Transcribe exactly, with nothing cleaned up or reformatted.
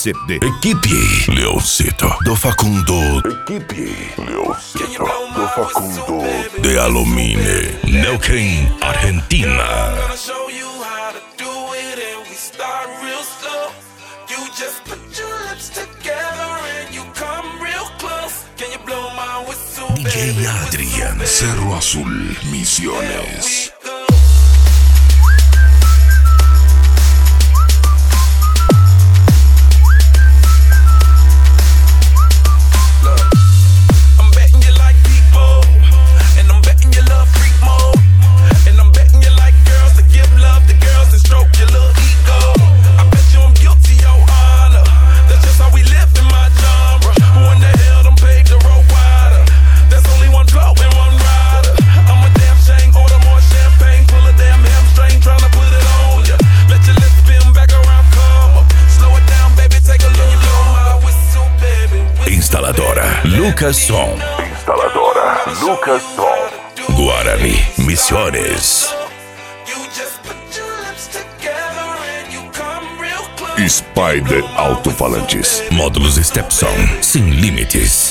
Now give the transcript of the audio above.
sede. Equipe Leoncito do Facundo. Equipe Leoncito do Facundo. De Alumine, Neuquén, Argentina. D J Adrian, Cerro Azul, Misiones. Instaladora Lucas Som. Instaladora Lucas Som. Guarani, Misiones. Spider Alto-Falantes. Módulos Stepson, sem limites.